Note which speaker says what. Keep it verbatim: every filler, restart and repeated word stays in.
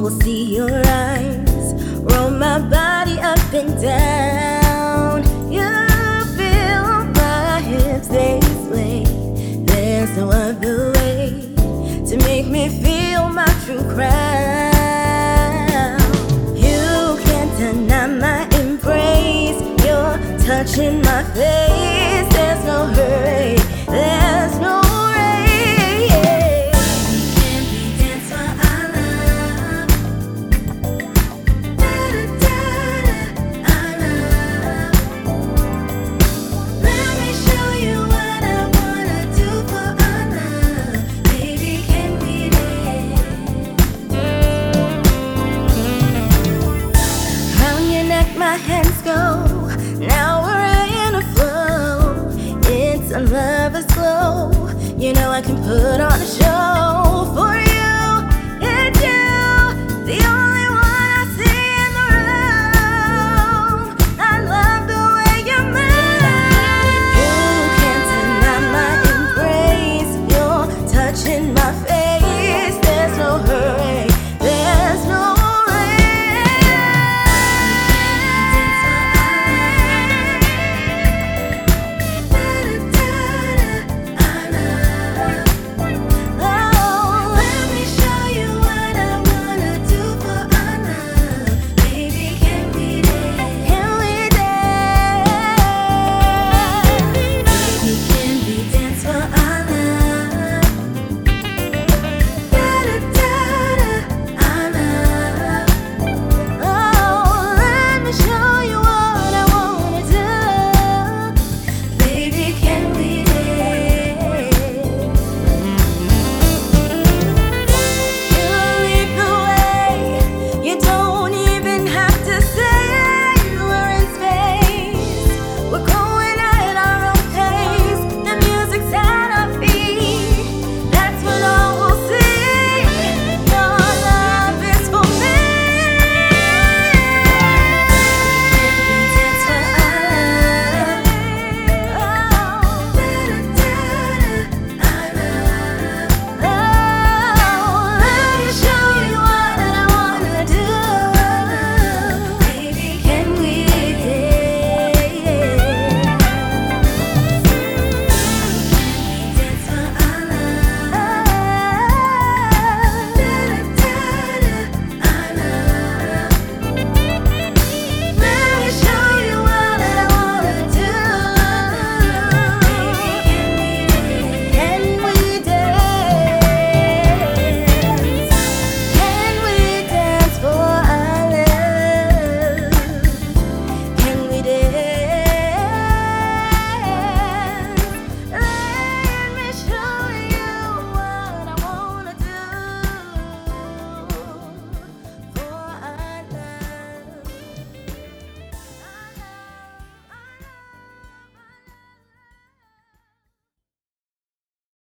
Speaker 1: will see your eyes roll my body up and down. You feel my hips, they sway. There's no other way to make me feel my true crown. You can't deny my embrace. You're touching my face. There's no hurry, there's no my hands go, now we're in a flow. It's a lover's glow, you know I can put on a show.